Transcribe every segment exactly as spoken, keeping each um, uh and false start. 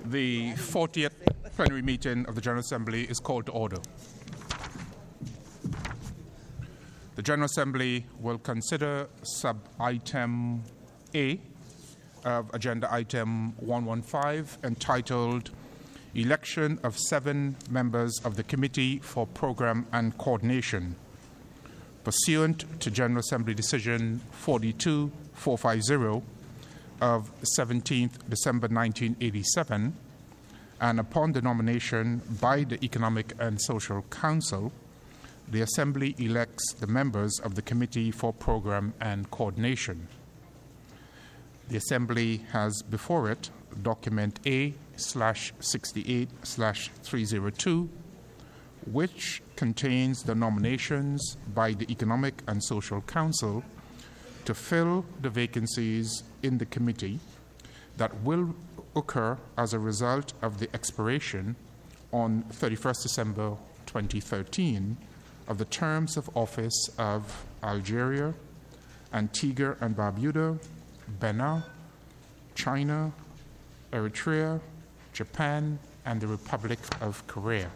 The fortieth plenary meeting of the General Assembly is called to order. The General Assembly will consider sub-item A of Agenda Item one fifteen, entitled Election of Seven Members of the Committee for Program and Coordination, pursuant to General Assembly Decision forty-two four fifty of seventeenth December nineteen eighty-seven, and upon the nomination by the Economic and Social Council, the Assembly elects the members of the Committee for Program and Coordination. The Assembly has before it document A slash sixty-eight slash three oh two, which contains the nominations by the Economic and Social Council to fill the vacancies in the committee that will occur as a result of the expiration on thirty-first December twenty thirteen of the terms of office of Algeria, Antigua and Barbuda, Benin, China, Eritrea, Japan, and the Republic of Korea.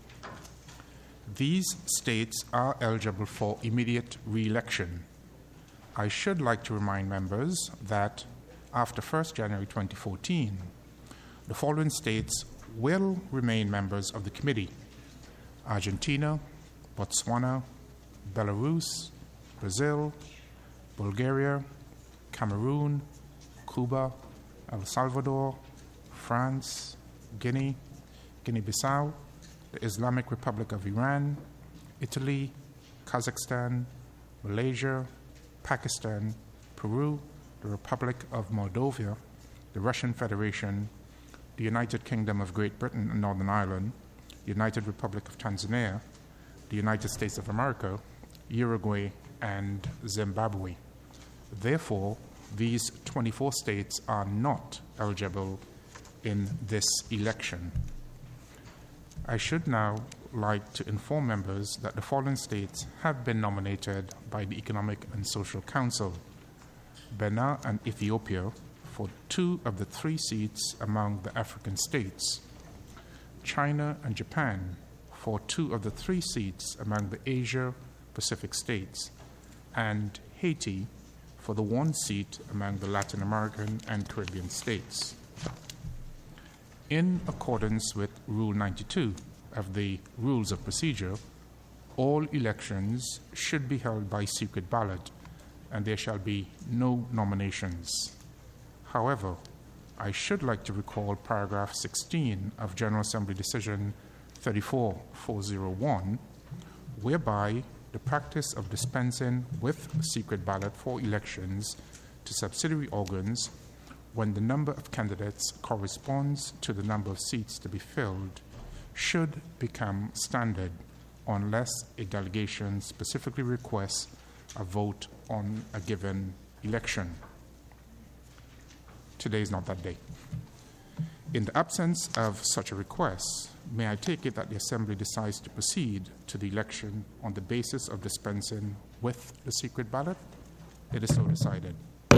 These states are eligible for immediate re-election. I should like to remind members that after first January twenty fourteen, the following states will remain members of the committee: Argentina, Botswana, Belarus, Brazil, Bulgaria, Cameroon, Cuba, El Salvador, France, Guinea, Guinea-Bissau, the Islamic Republic of Iran, Italy, Kazakhstan, Malaysia, Pakistan, Peru, the Republic of Moldova, the Russian Federation, the United Kingdom of Great Britain and Northern Ireland, the United Republic of Tanzania, the United States of America, Uruguay, and Zimbabwe. Therefore, these twenty-four states are not eligible in this election. I should now like to inform members that the following states have been nominated by the Economic and Social Council: Benin and Ethiopia for two of the three seats among the African states, China and Japan for two of the three seats among the Asia-Pacific states, and Haiti for the one seat among the Latin American and Caribbean states. In accordance with Rule ninety-two of the Rules of Procedure, all elections should be held by secret ballot, and there shall be no nominations. However, I should like to recall paragraph sixteen of General Assembly Decision thirty-four four oh one, whereby the practice of dispensing with secret ballot for elections to subsidiary organs when the number of candidates corresponds to the number of seats to be filled should become standard unless a delegation specifically requests a vote on a given election. Today is not that day. In the absence of such a request, may I take it that the Assembly decides to proceed to the election on the basis of dispensing with the secret ballot? It is so decided.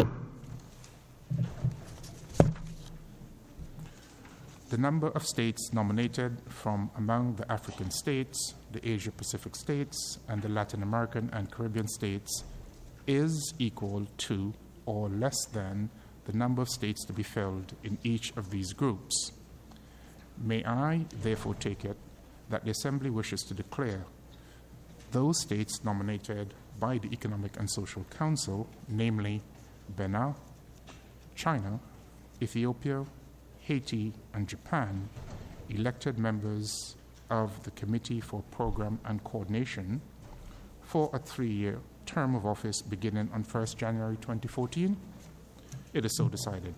The number of states nominated from among the African states, the Asia-Pacific states, and the Latin American and Caribbean states is equal to or less than the number of states to be filled in each of these groups. May I therefore take it that the Assembly wishes to declare those states nominated by the Economic and Social Council, namely Benin, China, Ethiopia, Haiti, and Japan, elected members of the Committee for Program and Coordination for a three-year term of office beginning on first January twenty fourteen? It is so decided.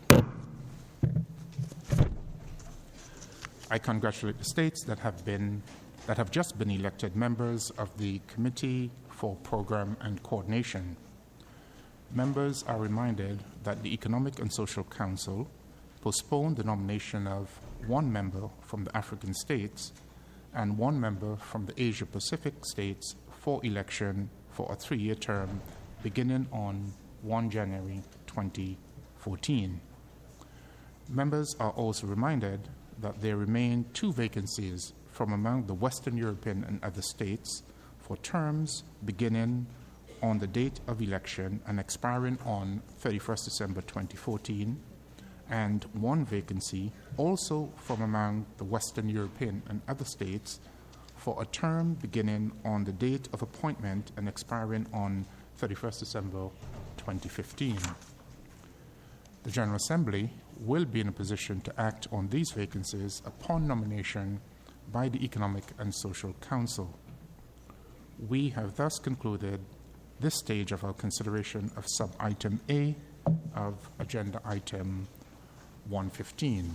I congratulate the states that have been that have just been elected members of the Committee for Program and Coordination. Members are reminded that the Economic and Social Council postponed the nomination of one member from the African states and one member from the Asia-Pacific states for election for a three-year term beginning on first January twenty fourteen. Members are also reminded that there remain two vacancies from among the Western European and other states for terms beginning on the date of election and expiring on thirty-first December twenty fourteen, and one vacancy also from among the Western European and other states for a term beginning on the date of appointment and expiring on thirty-first December twenty fifteen. The General Assembly will be in a position to act on these vacancies upon nomination by the Economic and Social Council. We have thus concluded this stage of our consideration of sub-item A of agenda item one fifteen.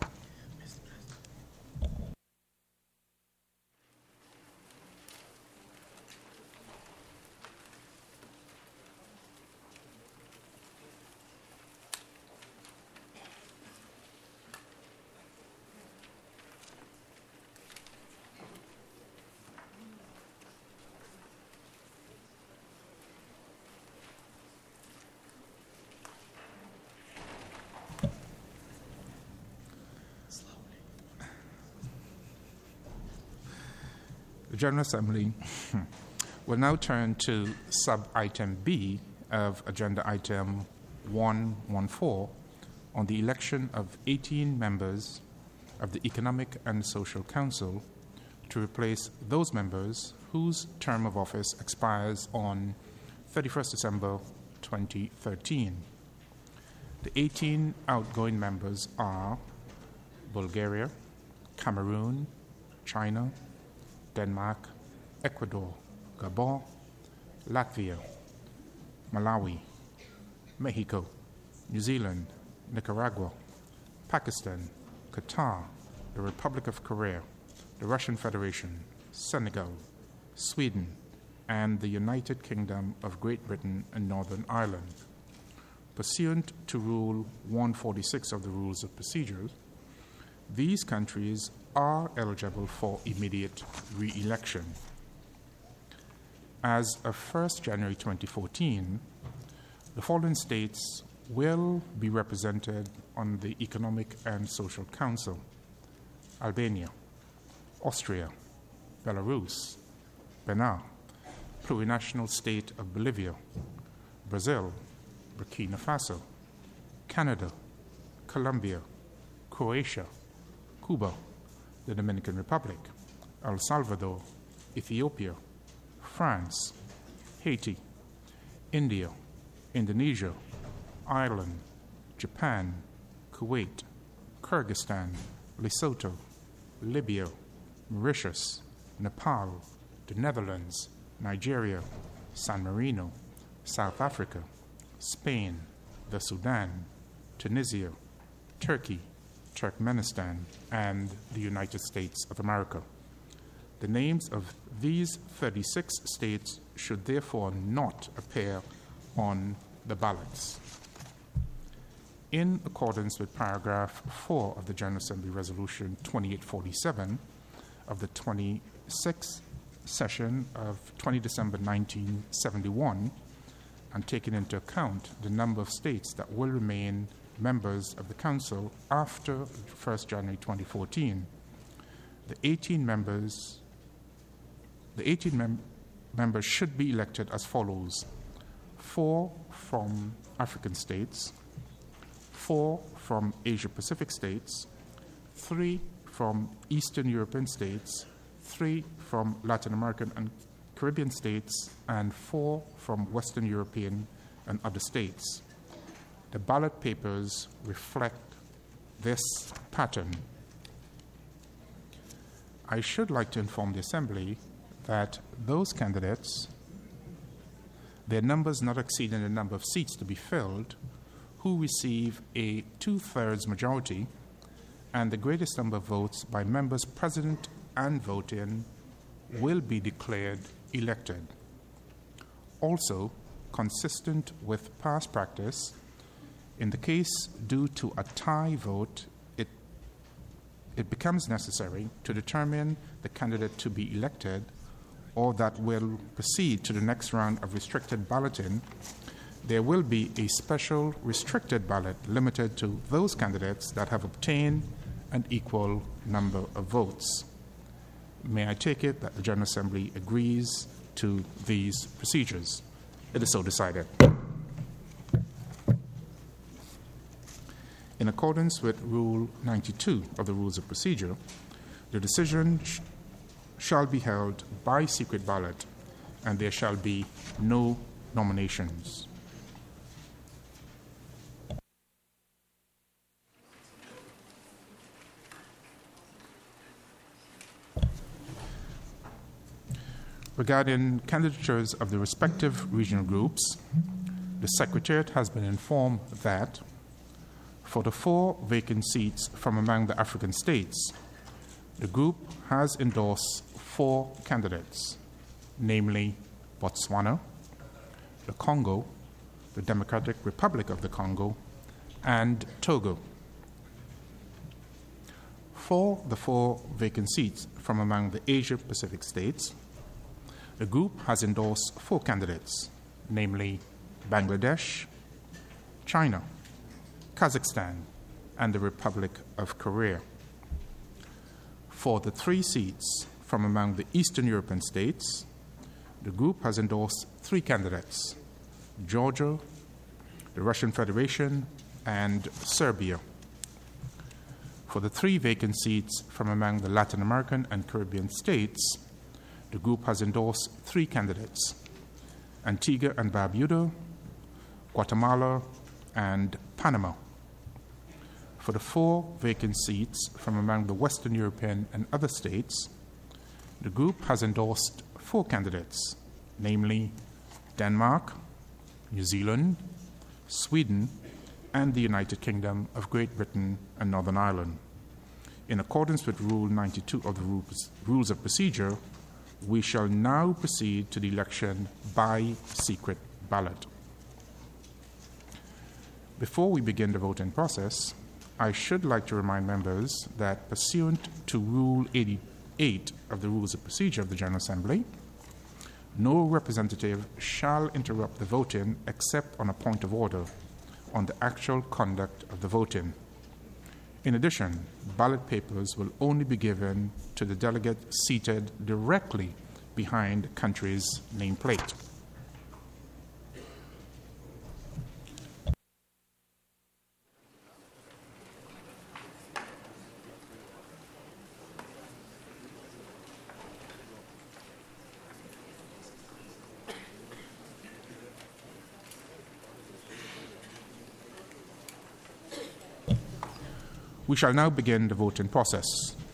The General Assembly will now turn to sub-item B of agenda item one fourteen on the election of eighteen members of the Economic and Social Council to replace those members whose term of office expires on thirty-first December twenty thirteen. The eighteen outgoing members are Bulgaria, Cameroon, China, Denmark, Ecuador, Gabon, Latvia, Malawi, Mexico, New Zealand, Nicaragua, Pakistan, Qatar, the Republic of Korea, the Russian Federation, Senegal, Sweden, and the United Kingdom of Great Britain and Northern Ireland. Pursuant to Rule one forty-six of the Rules of Procedure, these countries are eligible for immediate re-election. As of first January twenty fourteen, the following states will be represented on the Economic and Social Council: Albania, Austria, Belarus, Benin, Plurinational State of Bolivia, Brazil, Burkina Faso, Canada, Colombia, Croatia, Cuba, the Dominican Republic, El Salvador, Ethiopia, France, Haiti, India, Indonesia, Ireland, Japan, Kuwait, Kyrgyzstan, Lesotho, Libya, Mauritius, Nepal, the Netherlands, Nigeria, San Marino, South Africa, Spain, the Sudan, Tunisia, Turkey, Turkmenistan, and the United States of America. The names of these thirty-six states should therefore not appear on the ballots. In accordance with paragraph four of the General Assembly Resolution twenty-eight forty-seven of the twenty-sixth session of the twentieth of December nineteen seventy-one, and taking into account the number of states that will remain members of the Council after first January twenty fourteen, the eighteen members, the eighteen mem- members should be elected as follows: four from African states, four from Asia-Pacific states, three from Eastern European states, three from Latin American and Caribbean states, and four from Western European and other states. The ballot papers reflect this pattern. I should like to inform the Assembly that those candidates, their numbers not exceeding the number of seats to be filled, who receive a two-thirds majority and the greatest number of votes by members present and voting, will be declared elected. Also, consistent with past practice, in the case due to a tie vote, it, it becomes necessary to determine the candidate to be elected or that will proceed to the next round of restricted balloting. There will be a special restricted ballot limited to those candidates that have obtained an equal number of votes. May I take it that the General Assembly agrees to these procedures? It is so decided. In accordance with Rule ninety-two of the Rules of Procedure, the decision sh- shall be held by secret ballot, and there shall be no nominations. Regarding candidatures of the respective regional groups, the Secretariat has been informed that for the four vacant seats from among the African states, the group has endorsed four candidates, namely Botswana, the Congo, the Democratic Republic of the Congo, and Togo. For the four vacant seats from among the Asia-Pacific states, the group has endorsed four candidates, namely Bangladesh, China, Kazakhstan, and the Republic of Korea. For the three seats from among the Eastern European states, the group has endorsed three candidates, Georgia, the Russian Federation, and Serbia. For the three vacant seats from among the Latin American and Caribbean states, the group has endorsed three candidates, Antigua and Barbuda, Guatemala, and Panama. For the four vacant seats from among the Western European and other states, the group has endorsed four candidates, namely Denmark, New Zealand, Sweden, and the United Kingdom of Great Britain and Northern Ireland. In accordance with Rule ninety-two of the Rules, Rules of Procedure, we shall now proceed to the election by secret ballot. Before we begin the voting process, I should like to remind members that pursuant to Rule eighty-eight of the Rules of Procedure of the General Assembly, no representative shall interrupt the voting except on a point of order on the actual conduct of the voting. In addition, ballot papers will only be given to the delegate seated directly behind the country's nameplate. We shall now begin the voting process.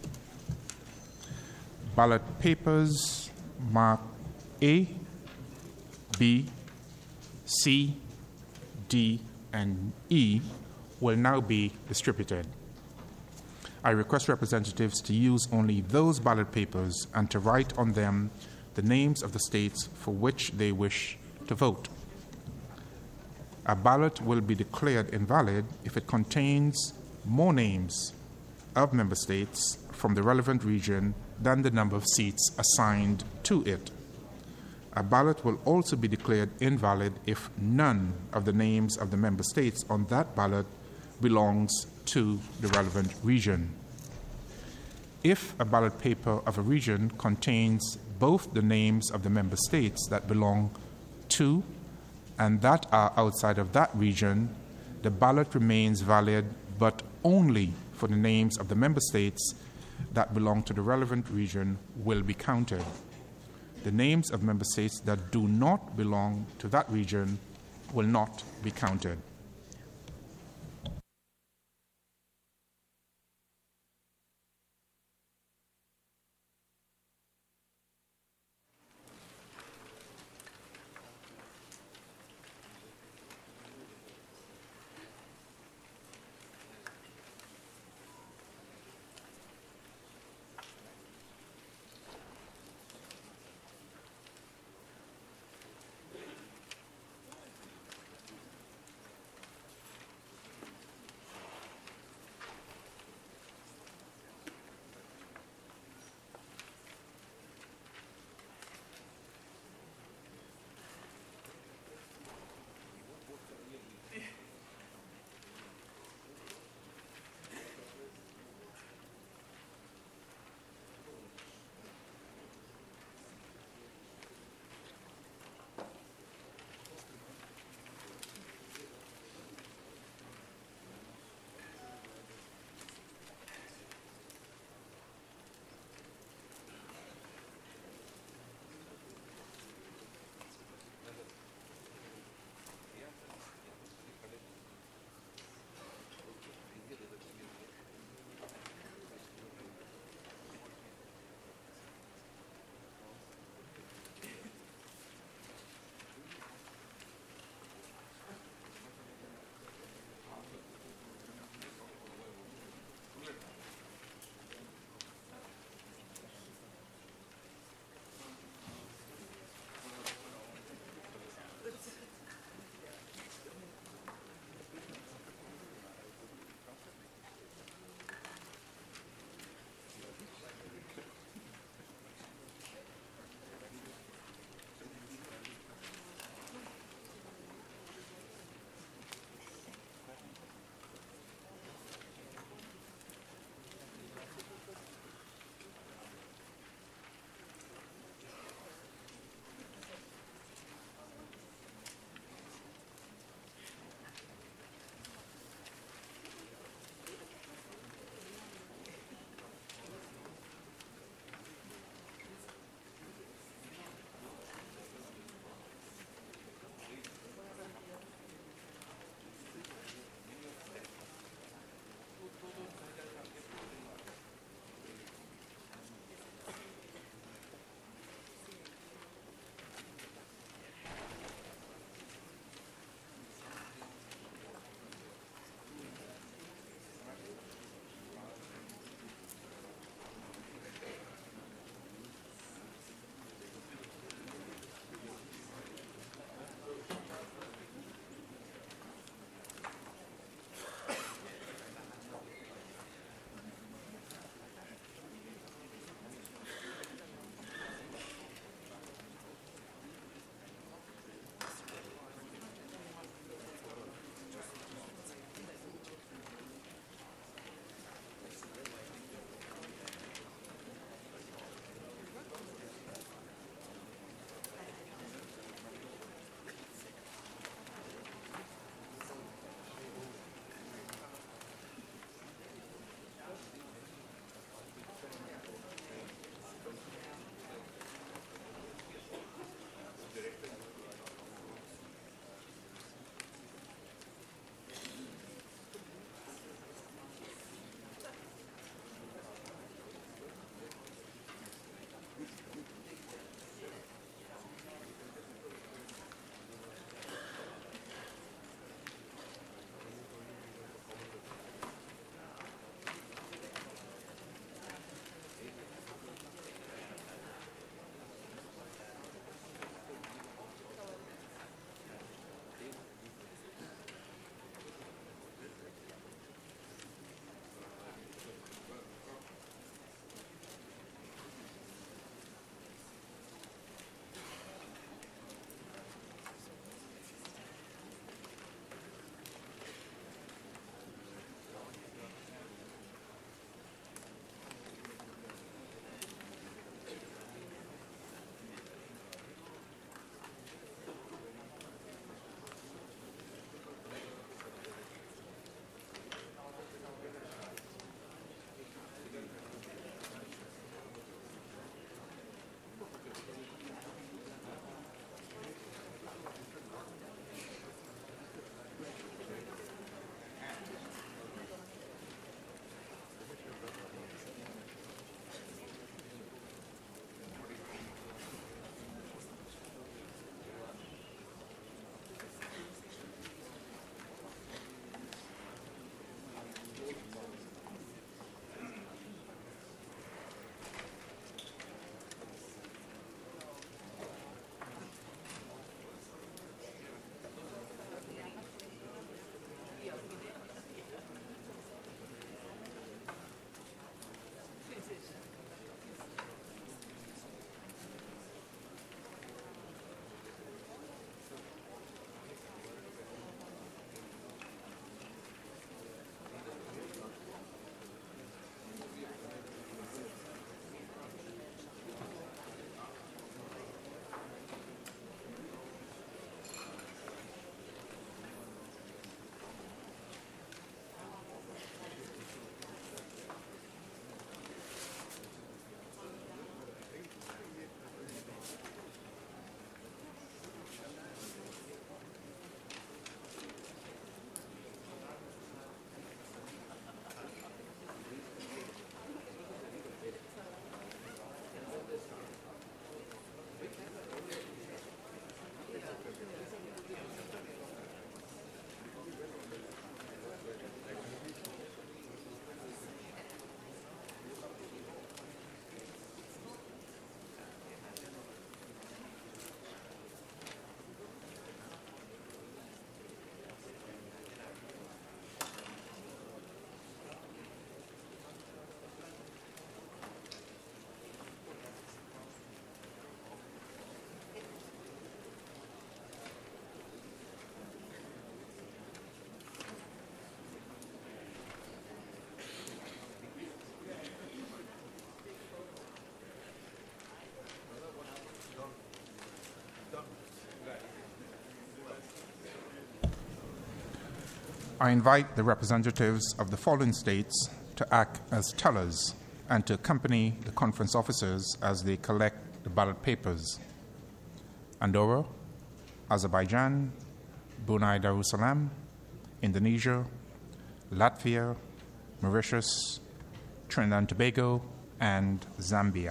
Ballot papers marked A, B, C, D, and E will now be distributed. I request representatives to use only those ballot papers and to write on them the names of the states for which they wish to vote. A ballot will be declared invalid if it contains more names of member states from the relevant region than the number of seats assigned to it. A ballot will also be declared invalid if none of the names of the member states on that ballot belongs to the relevant region. If a ballot paper of a region contains both the names of the member states that belong to and that are outside of that region, the ballot remains valid, but only for the names of the member states that belong to the relevant region will be counted. The names of member states that do not belong to that region will not be counted. I invite the representatives of the following states to act as tellers and to accompany the conference officers as they collect the ballot papers: Andorra, Azerbaijan, Brunei Darussalam, Indonesia, Latvia, Mauritius, Trinidad and Tobago, and Zambia.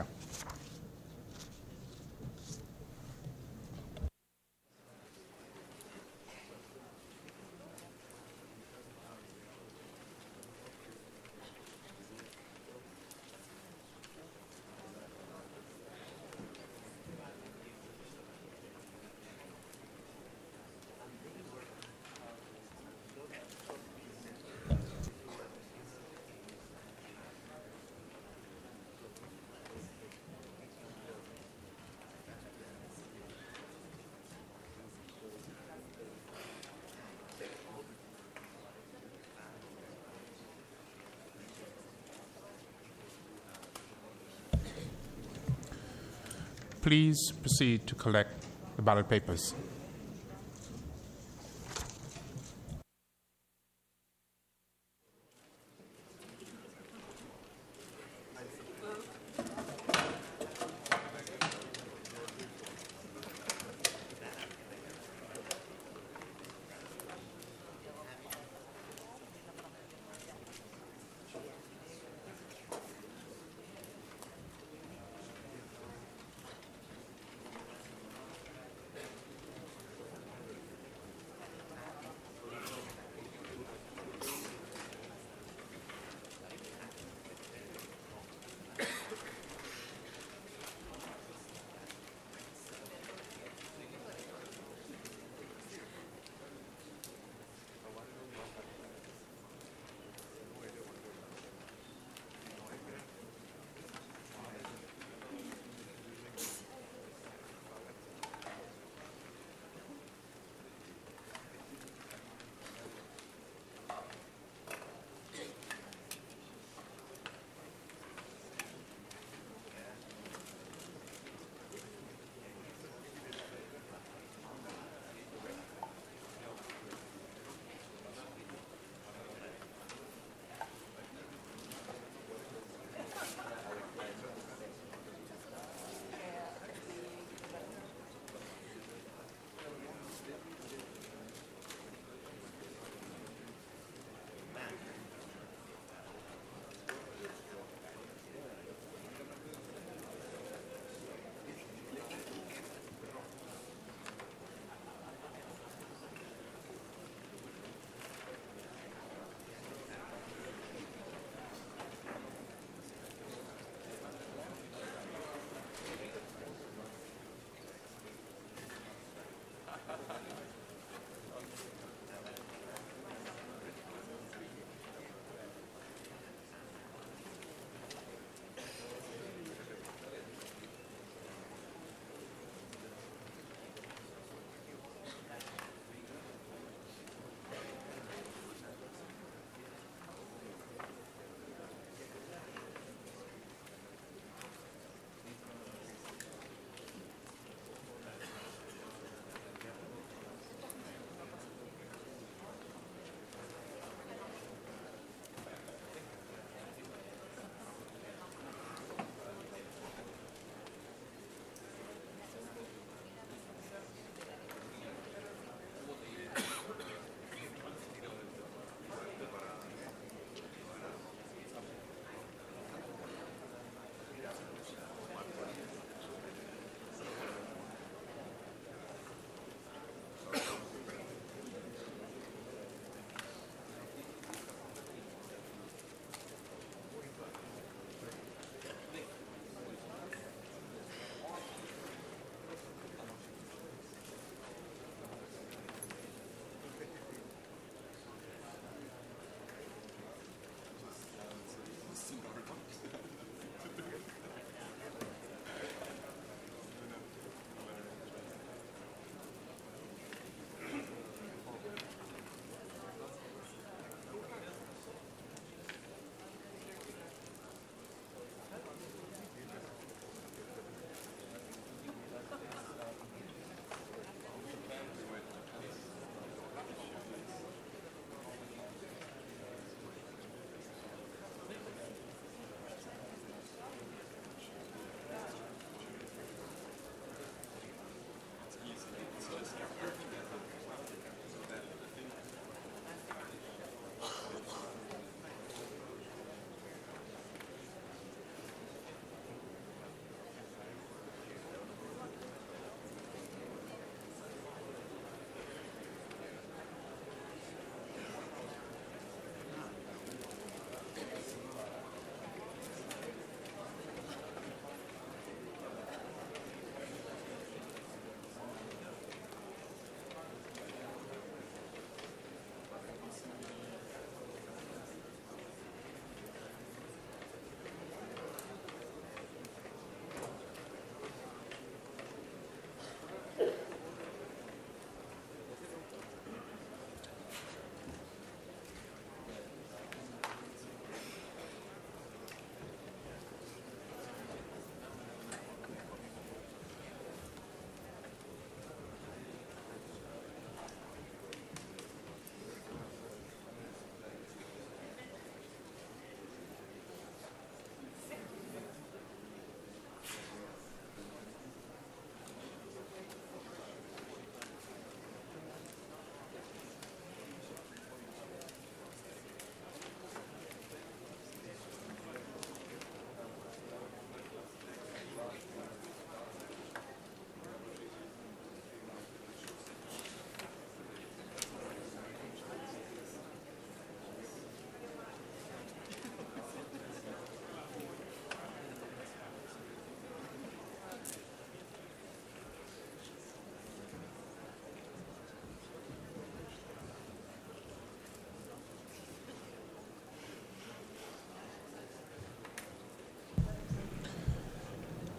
Please proceed to collect the ballot papers.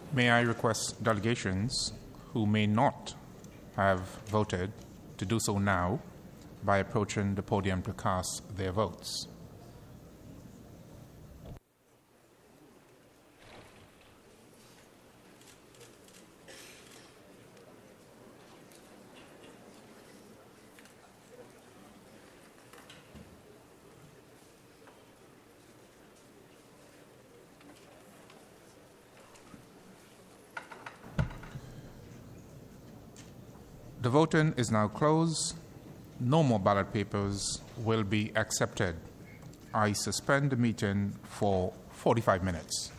May I request delegations who may not have voted to do so now by approaching the podium to cast their votes. The voting is now closed. No more ballot papers will be accepted. I suspend the meeting for forty-five minutes.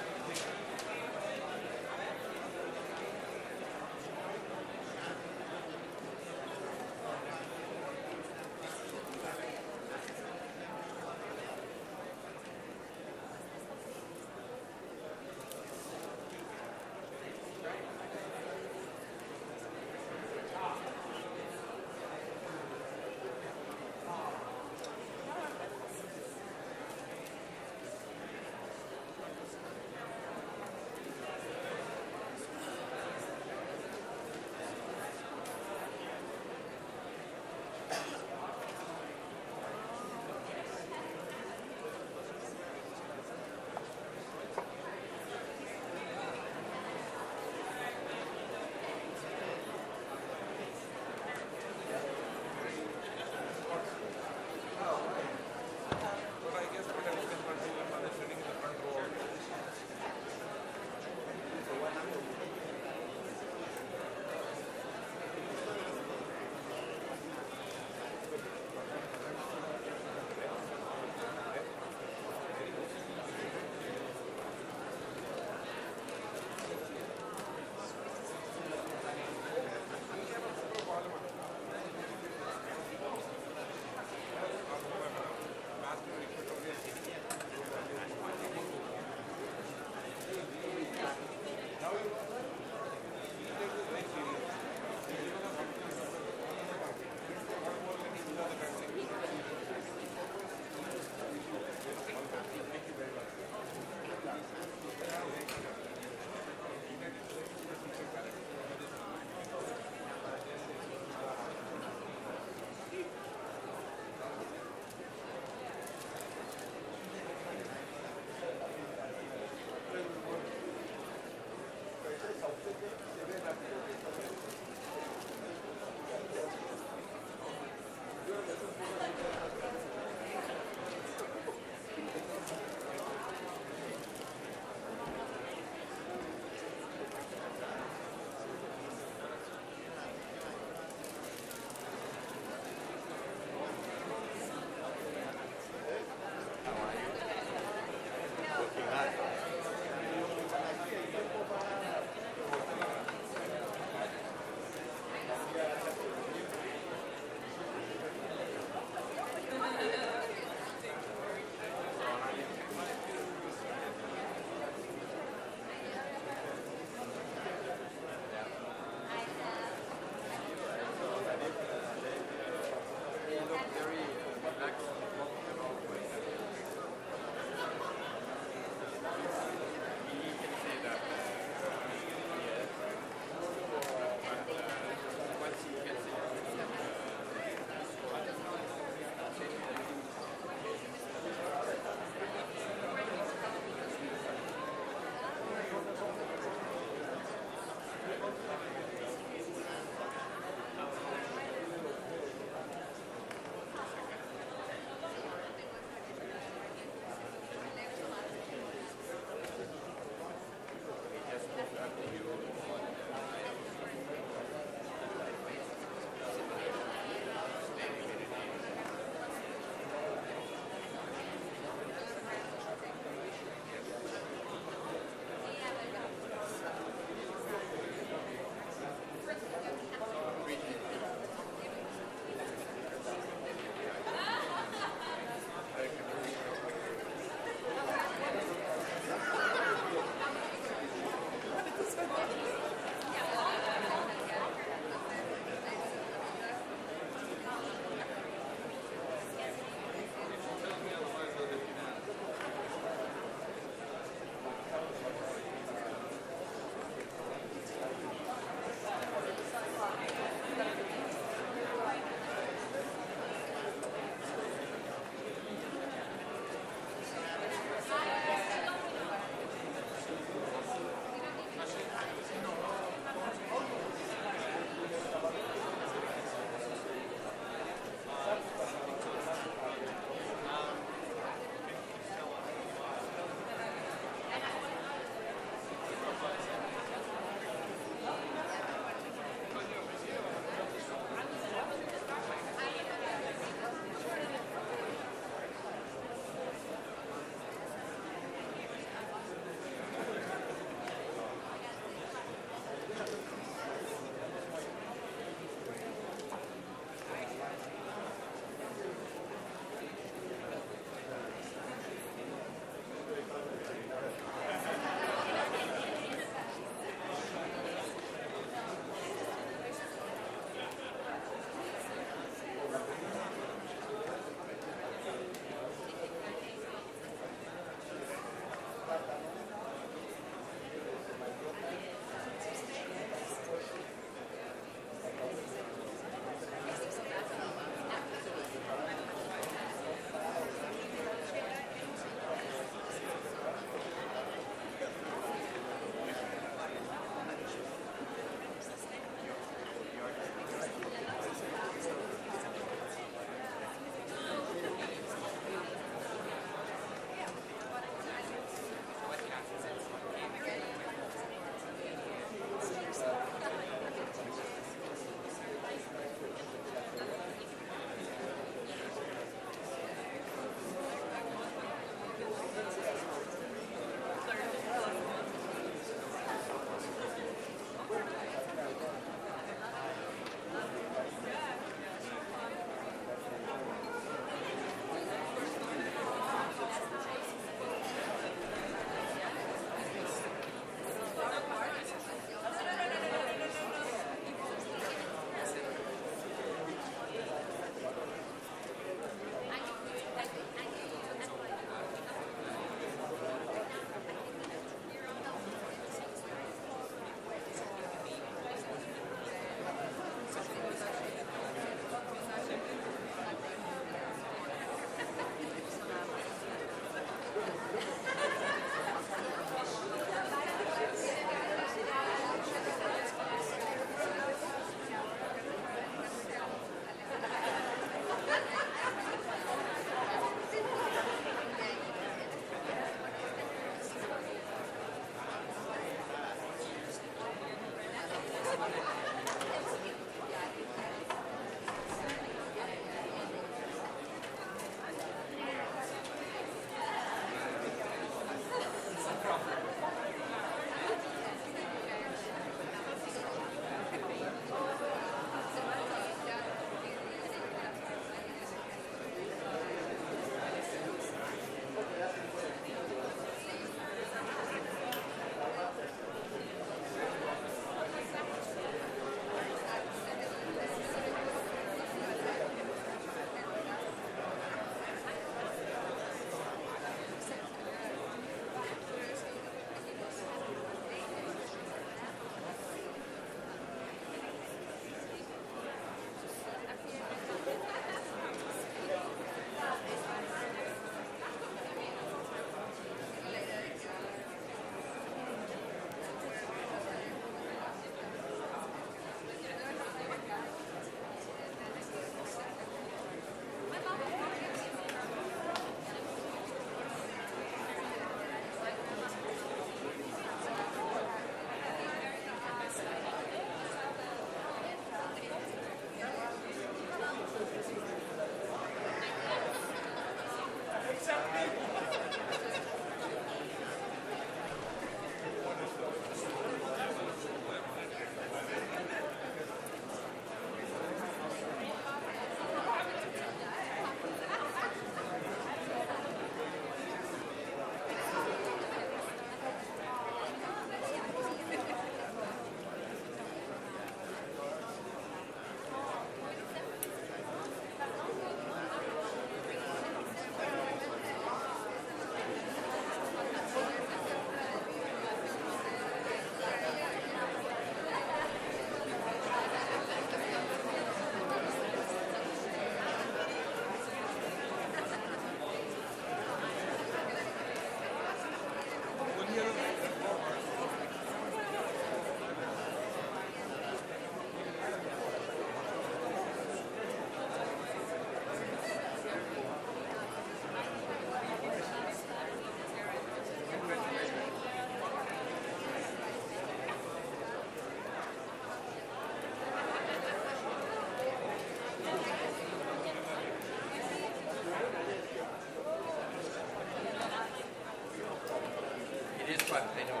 fun, I know.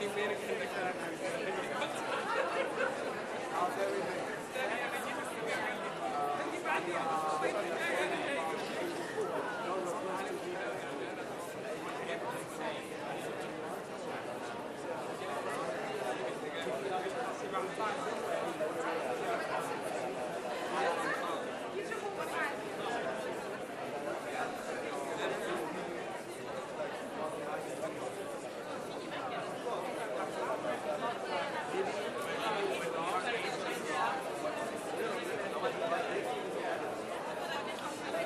Thank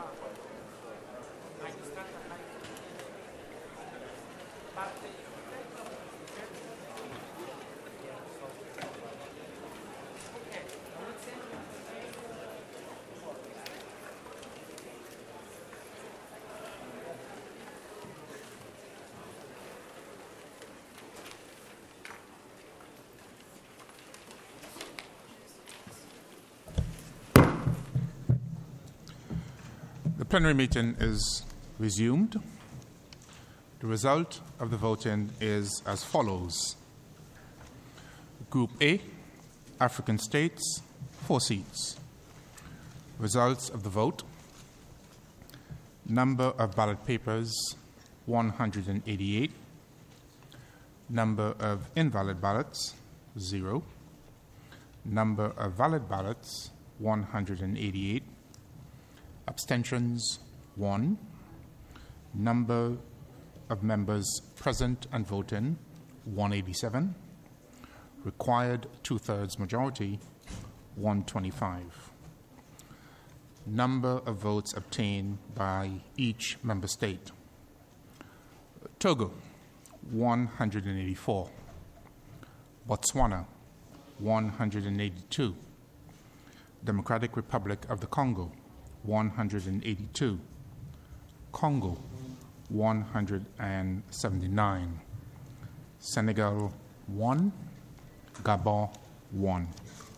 The plenary meeting is resumed. The result of the voting is as follows. Group A, African states, four seats. Results of the vote. Number of ballot papers, one hundred eighty-eight. Number of invalid ballots, zero. Number of valid ballots, one hundred eighty-eight. Abstentions, one. Number of members present and voting, one hundred eighty-seven. Required two-thirds majority, one hundred twenty-five. Number of votes obtained by each member state. Togo, one hundred eighty-four. Botswana, one hundred eighty-two. Democratic Republic of the Congo, one hundred eighty-two. Congo, one hundred seventy-nine. Senegal, one. Gabon, one.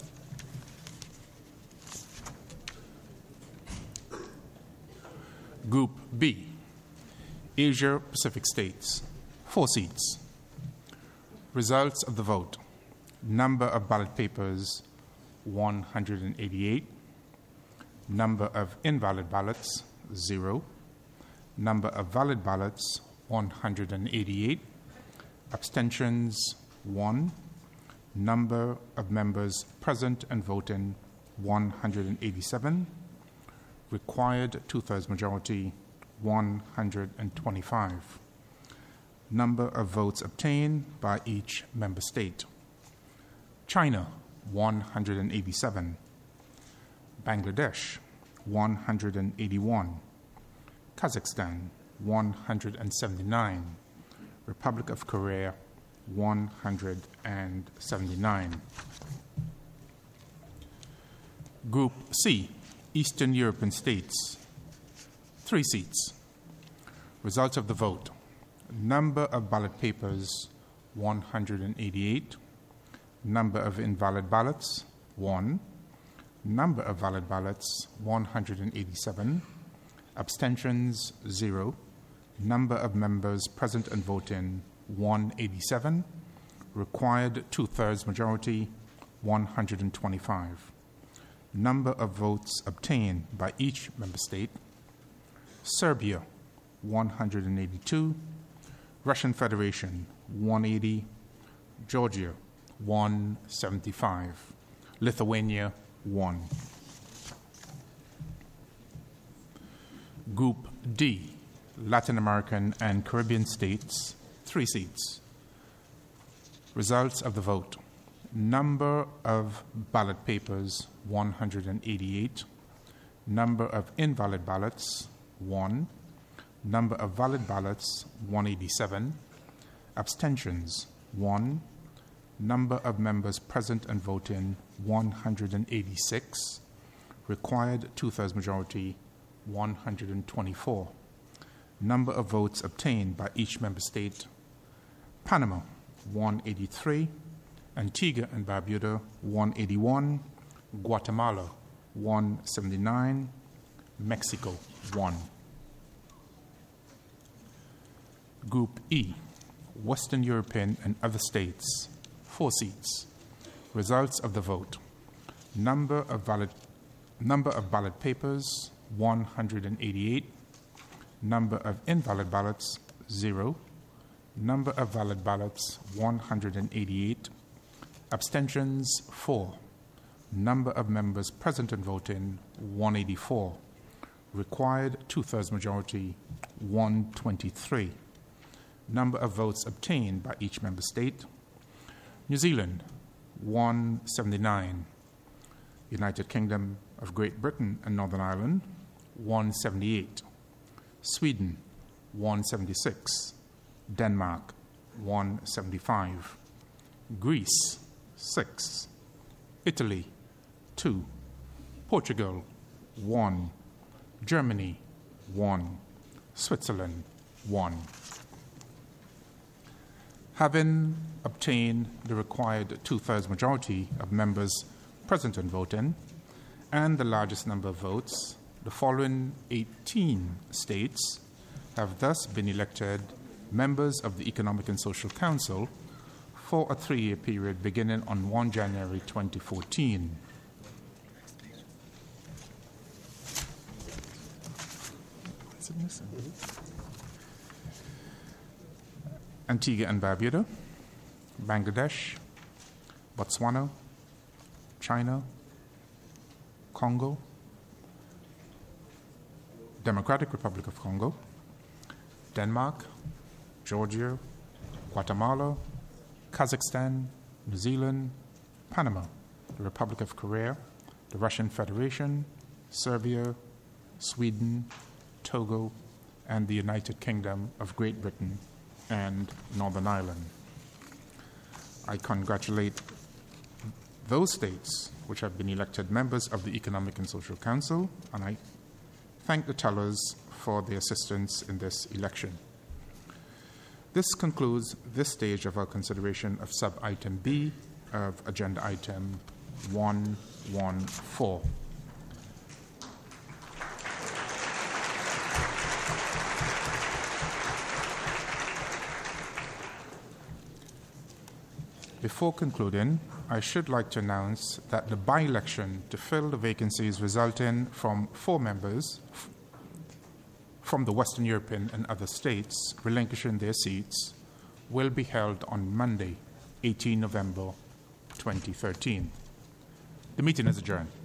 Group B, Asia Pacific states, four seats. Results of the vote. Number of ballot papers, one hundred eighty-eight. Number of invalid ballots, zero. Number of valid ballots, one hundred eighty-eight. Abstentions, one. Number of members present and voting, one hundred eighty-seven. Required two-thirds majority, one hundred twenty-five. Number of votes obtained by each member state. China, one hundred eighty-seven. Bangladesh, one hundred eighty-one. Kazakhstan, one hundred seventy-nine. Republic of Korea, one hundred seventy-nine. Group C, Eastern European states, three seats. Results of the vote. Number of ballot papers, one hundred eighty-eight. Number of invalid ballots, one. Number of valid ballots, one hundred eighty-seven. Abstentions, zero. Number of members present and voting, one hundred eighty-seven. Required two-thirds majority, one hundred twenty-five. Number of votes obtained by each member state. Serbia, one hundred eighty-two. Russian Federation, one hundred eighty. Georgia, one hundred seventy-five. Lithuania, one. Group D, Latin American and Caribbean states, three seats. Results of the vote. Number of ballot papers, one hundred eighty-eight. Number of invalid ballots, one. Number of valid ballots, one hundred eighty-seven. Abstentions, one. Number of members present and voting, one hundred eighty-six. Required two-thirds majority, one hundred twenty-four. Number of votes obtained by each member state. Panama, one hundred eighty-three. Antigua and Barbuda, one hundred eighty-one. Guatemala, one hundred seventy-nine. Mexico, one. Group E, Western European and other states, four seats. Results of the vote. Number of valid, number of ballot papers, one hundred eighty-eight. Number of invalid ballots, zero. Number of valid ballots, one hundred eighty-eight. Abstentions, four. Number of members present and voting, one hundred eighty-four. Required two-thirds majority, one hundred twenty-three. Number of votes obtained by each member state. New Zealand, one hundred seventy-nine. United Kingdom of Great Britain and Northern Ireland, one seventy-eight. Sweden, one seventy-six. Denmark, one seventy-five. Greece, six. Italy, two. Portugal, one. Germany, one. Switzerland, one. Having obtained the required two-thirds majority of members present and voting, and the largest number of votes, the following eighteen states have thus been elected members of the Economic and Social Council for a three-year period beginning on the first of January twenty fourteen. Is it missing? Antigua and Barbuda, Bangladesh, Botswana, China, Congo, Democratic Republic of Congo, Denmark, Georgia, Guatemala, Kazakhstan, New Zealand, Panama, the Republic of Korea, the Russian Federation, Serbia, Sweden, Togo, and the United Kingdom of Great Britain and Northern Ireland. I congratulate those states which have been elected members of the Economic and Social Council, and I thank the tellers for their assistance in this election. This concludes this stage of our consideration of sub-item B of agenda item one one four. Before concluding, I should like to announce that the by-election to fill the vacancies resulting from four members f- from the Western European and other states relinquishing their seats will be held on Monday, the eighteenth of November twenty thirteen. The meeting is adjourned.